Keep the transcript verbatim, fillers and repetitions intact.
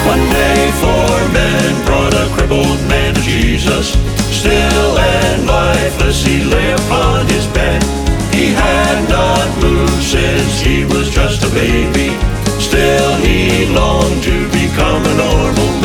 One day four men brought a crippled man to Jesus. Still and lifeless he lay upon his bed. He had not moved since he was just a baby. Still he longed to become a normal